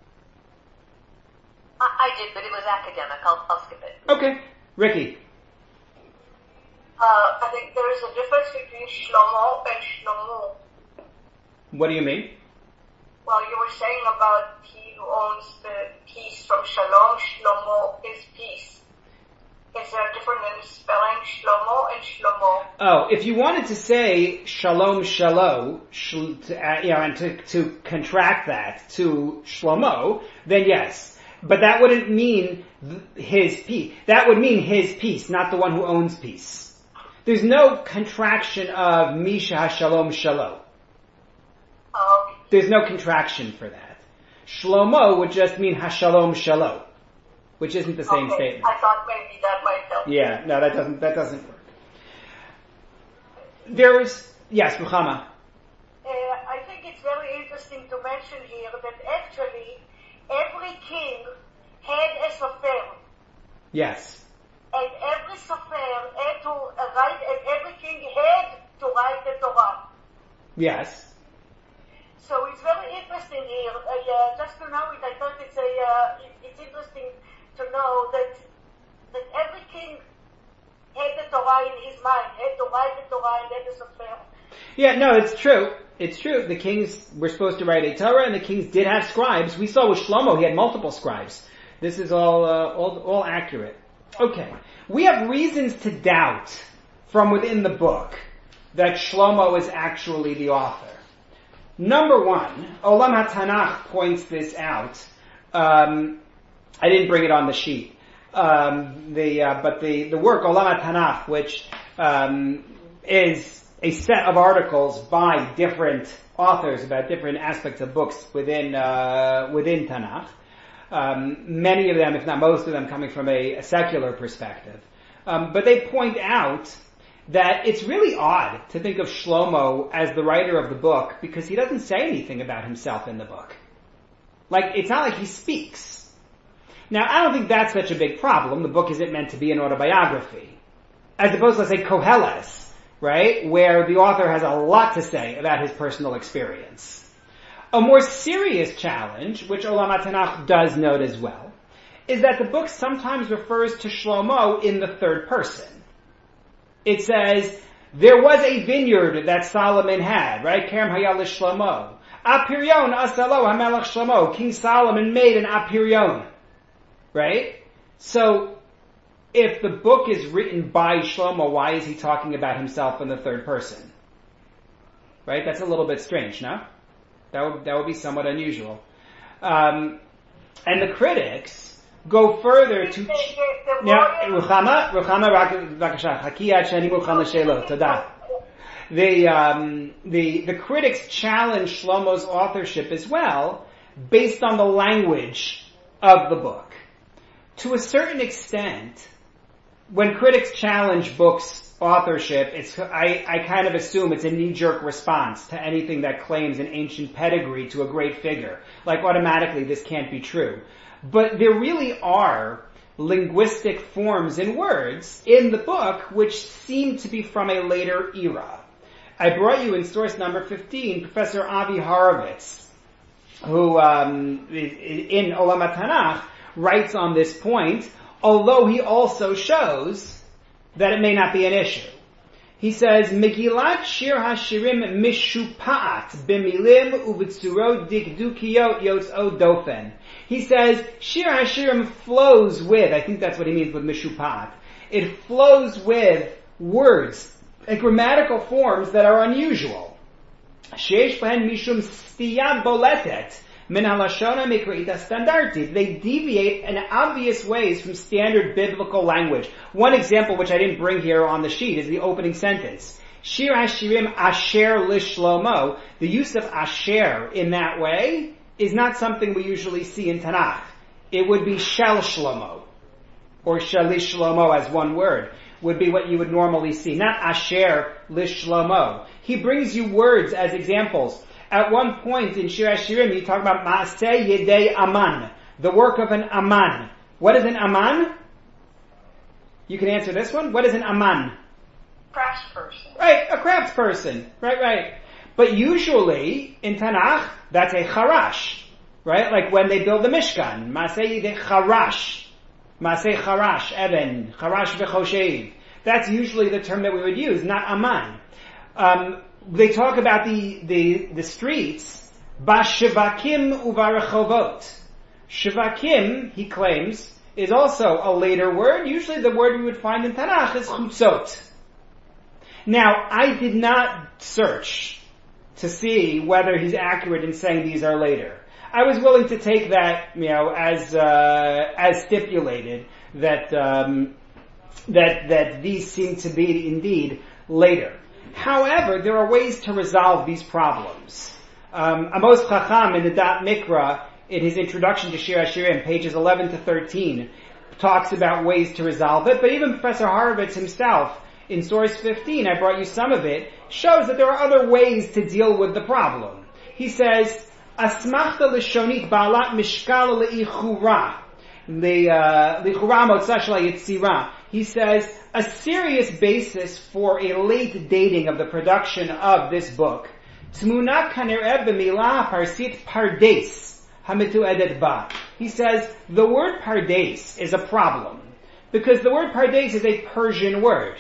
I, I did, but it was academic. I'll, I'll skip it. Okay. Ricky. Uh, I think there is a difference between Shlomo and Shlomo. What do you mean? Well, you were saying about he who owns the peace from Shalom, Shlomo is peace. Is there a difference in spelling Shlomo and Shlomo? Oh, if you wanted to say Shalom Shalom, sh- to, uh, you know, and to, to contract that to Shlomo, then yes. But that wouldn't mean th- his peace. That would mean his peace, not the one who owns peace. There's no contraction of Misha Shalom Shalom. Oh, okay. There's no contraction for that. Shlomo would just mean Hashalom Shalom, which isn't the same okay. statement. I thought maybe that might help. Yeah, no, that doesn't, that doesn't work. There's, yes, Ruchama. Uh, I think it's very interesting to mention here that actually every king had a sofer. Yes. And every sofer had to write, and every king had to write the Torah. Yes. So it's very interesting here. Uh, just to know it, I thought it's a uh, it, it's interesting to know that that every king had the Torah in his mind, had to write the Torah and had the sofer. Yeah, no, it's true. It's true. The kings were supposed to write a Torah, and the kings did have scribes. We saw with Shlomo, he had multiple scribes. This is all, uh, all, all accurate. Okay. We have reasons to doubt from within the book that Shlomo is actually the author. Number one, Olam HaTanakh points this out. Um, I didn't bring it on the sheet. Um, the, uh, but the, the work, Olam HaTanakh, which, um, is a set of articles by different authors about different aspects of books within, uh, within Tanakh. Um, many of them, if not most of them, coming from a, a secular perspective. Um, but they point out that it's really odd to think of Shlomo as the writer of the book because he doesn't say anything about himself in the book. Like, it's not like he speaks. Now, I don't think that's such a big problem. The book isn't meant to be an autobiography. As opposed to, let's say, Koheles, right? Where the author has a lot to say about his personal experience. A more serious challenge, which Olam HaTanakh does note as well, is that the book sometimes refers to Shlomo in the third person. It says, there was a vineyard that Solomon had, right? Kerem Hayal Shlomo. Apirion Asalo HaMelech Shlomo. King Solomon made an Apirion. Right? So, if the book is written by Shlomo, why is he talking about himself in the third person? Right? That's a little bit strange, no? That would, that would be somewhat unusual. Um, and the critics go further to... Ch- now, Ruchama, Ruchama, Rakasha, Hakiyat Shani Ruchama Shelo, Tada. The, um, the, the critics challenge Shlomo's authorship as well, based on the language of the book. To a certain extent, when critics challenge books' authorship, it's, I, I kind of assume it's a knee-jerk response to anything that claims an ancient pedigree to a great figure. Like automatically this can't be true. But there really are linguistic forms and words in the book which seem to be from a later era. I brought you in source number fifteen, Professor Avi Horovitz, who um, in Olam HaTanakh writes on this point, although he also shows that it may not be an issue. He says, Megillat Shir HaShirim Mishupaat B'milim U'B'tzurot Dikdukiyot Yotz'o Dofen. He says, Shir HaShirim flows with, I think that's what he means with Mishupaat. It flows with words, and grammatical forms that are unusual. Sheish B'hen Mishum Stiyat Boletet. Min halashona mikrita standarti. They deviate in obvious ways from standard biblical language. One example, which I didn't bring here on the sheet, is the opening sentence. Shir Hashirim Asher Lishlomo. The use of Asher in that way is not something we usually see in Tanakh. It would be Shel Shlomo, or Shelish Shlomo as one word, would be what you would normally see. Not Asher Lishlomo. He brings you words as examples. At one point in Shir HaShirim, you talk about Maaseh Yedei Aman, the work of an Aman. What is an Aman? You can answer this one. What is an Aman? Craftsperson. Right, a craftsperson. Right, right. But usually, in Tanakh, that's a Charash. Right? Like when they build the Mishkan. Maaseh Yedei Charash. Maaseh Charash, Eben. Charash V'choshev. That's usually the term that we would use, not Aman. Um, They talk about the, the, the streets, Bashivakim uvarachovot. Shivakim, he claims, is also a later word. Usually the word we would find in Tanakh is chutzot. Now, I did not search to see whether he's accurate in saying these are later. I was willing to take that, you know, as, uh, as stipulated, that, um, that, that these seem to be indeed later. However, there are ways to resolve these problems. Um, Amos Chacham in the Dat Mikra, in his introduction to Shir HaShirim, pages eleven to thirteen, talks about ways to resolve it, but even Professor Horovitz himself, in source fifteen, I brought you some of it, shows that there are other ways to deal with the problem. He says, Asmachta l'shonit ba'alat mishkal le'ichura, le'ichura motzah shel yitzira. He says, a serious basis for a late dating of the production of this book. Tmunat kanereh b'milah parsit pardes hamituedet ba. He says the word pardes is a problem because the word pardes is a Persian word,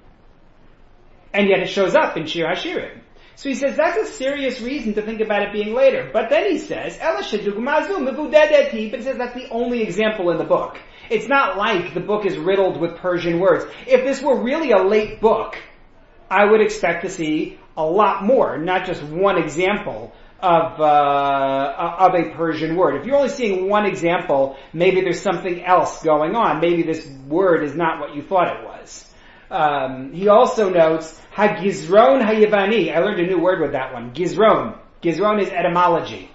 and yet it shows up in Shir HaShirim. So he says that's a serious reason to think about it being later. But then he says, Ela shedugmazu mivudedeti, but he says that's the only example in the book. It's not like the book is riddled with Persian words. If this were really a late book, I would expect to see a lot more, not just one example of uh, of a Persian word. If you're only seeing one example, maybe there's something else going on. Maybe this word is not what you thought it was. Um, he also notes Hagizron Hayavani. I learned a new word with that one. Gizron. Gizron is etymology.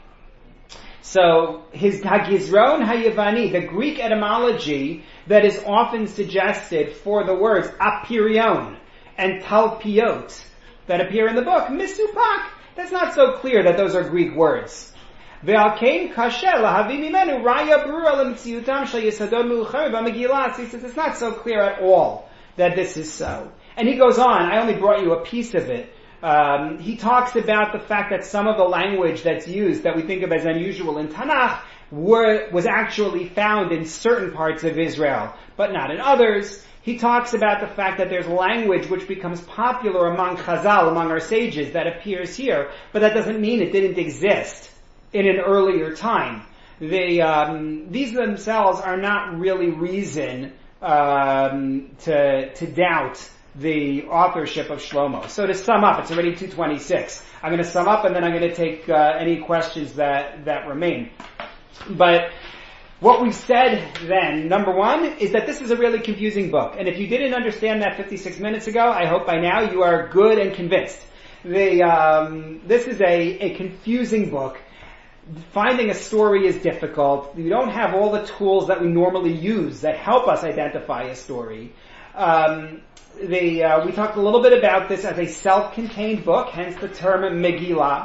So his Hagizron Hayavani, the Greek etymology that is often suggested for the words apirion and talpiot that appear in the book, misupak, that's not so clear that those are Greek words. Ve'alkein kasher lahavi mimenu raya brura lemtziutam shel yesodot meucharim b'megillah. He says it's not so clear at all that this is so. And he goes on, I only brought you a piece of it. Um, he talks about the fact that some of the language that's used that we think of as unusual in Tanakh were, was actually found in certain parts of Israel, but not in others. He talks about the fact that there's language which becomes popular among Chazal, among our sages, that appears here, but that doesn't mean it didn't exist in an earlier time. They, um, these themselves are not really reason um, to to doubt the authorship of Shlomo. So to sum up, it's already two twenty-six. I'm going to sum up and then I'm going to take uh, any questions that, that remain. But what we said then, number one, is that this is a really confusing book. And if you didn't understand that fifty-six minutes ago, I hope by now you are good and convinced. The, um, this is a, a confusing book. Finding a story is difficult. You don't have all the tools that we normally use that help us identify a story. Um, The, uh, we talked a little bit about this as a self-contained book, hence the term Megillah.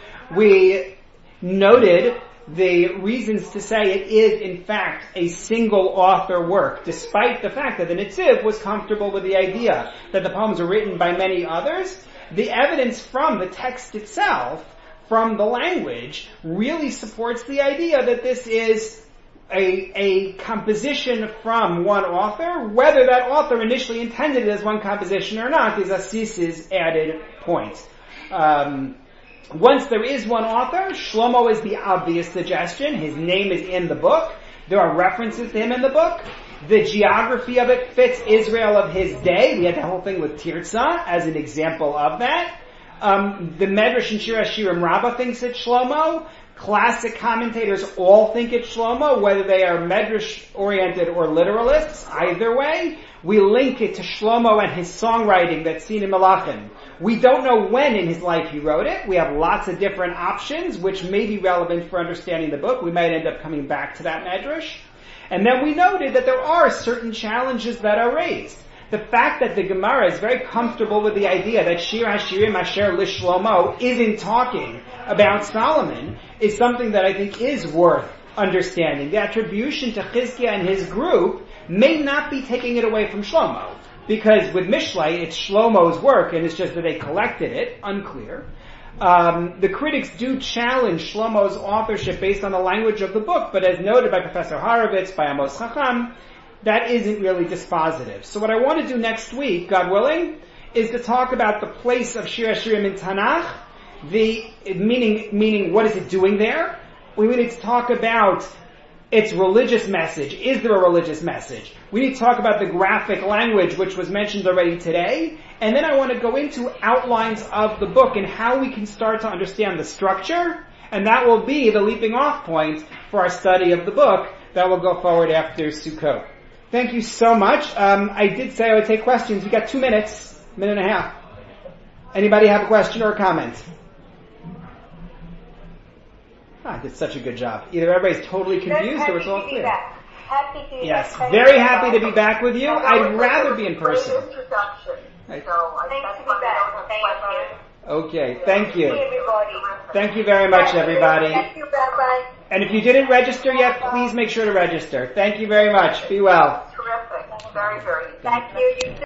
We noted the reasons to say it is, in fact, a single author work, despite the fact that the Netziv was comfortable with the idea that the poems are written by many others. The evidence from the text itself, from the language, really supports the idea that this is A, a composition from one author. Whether that author initially intended it as one composition or not is Assis's added point. Um, once there is one author, Shlomo is the obvious suggestion. His name is in the book. There are references to him in the book. The geography of it fits Israel of his day. We had the whole thing with Tirzah as an example of that. Um, the Medrash and Shir HaShirim Rabbah thinks it's Shlomo. Classic commentators all think it's Shlomo, whether they are Medrash-oriented or literalists. Either way, we link it to Shlomo and his songwriting that's seen in Malachim. We don't know when in his life he wrote it. We have lots of different options, which may be relevant for understanding the book. We might end up coming back to that Medrash. And then we noted that there are certain challenges that are raised. The fact that the Gemara is very comfortable with the idea that Shir HaShirim Asher Lishlomo isn't talking about Solomon is something that I think is worth understanding. The attribution to Chizkiah and his group may not be taking it away from Shlomo, because with Mishlei it's Shlomo's work and it's just that they collected it, unclear. Um, the critics do challenge Shlomo's authorship based on the language of the book, but as noted by Professor Horovitz, by Amos Chacham, that isn't really dispositive. So what I want to do next week, God willing, is to talk about the place of Shir HaShirim in Tanakh, the, meaning, meaning what is it doing there? We need to talk about its religious message. Is there a religious message? We need to talk about the graphic language, which was mentioned already today. And then I want to go into outlines of the book and how we can start to understand the structure. And that will be the leaping off point for our study of the book that will go forward after Sukkot. Thank you so much. Um, I did say I would take questions. We got two minutes, minute and a half. Anybody have a question or a comment? Ah, I did such a good job. Either everybody's totally confused or it's all clear. Happy to be yes, back. very happy to be back with you. I'd rather be in person. Introduction. Right. So I Thanks to be back. Thank you. Okay, thank you. Everybody. Thank you very much, everybody. Thank you. Bye-bye. And if you didn't register yet, please make sure to register. Thank you very much. Be well. Terrific. Very, very. Thank you. You too.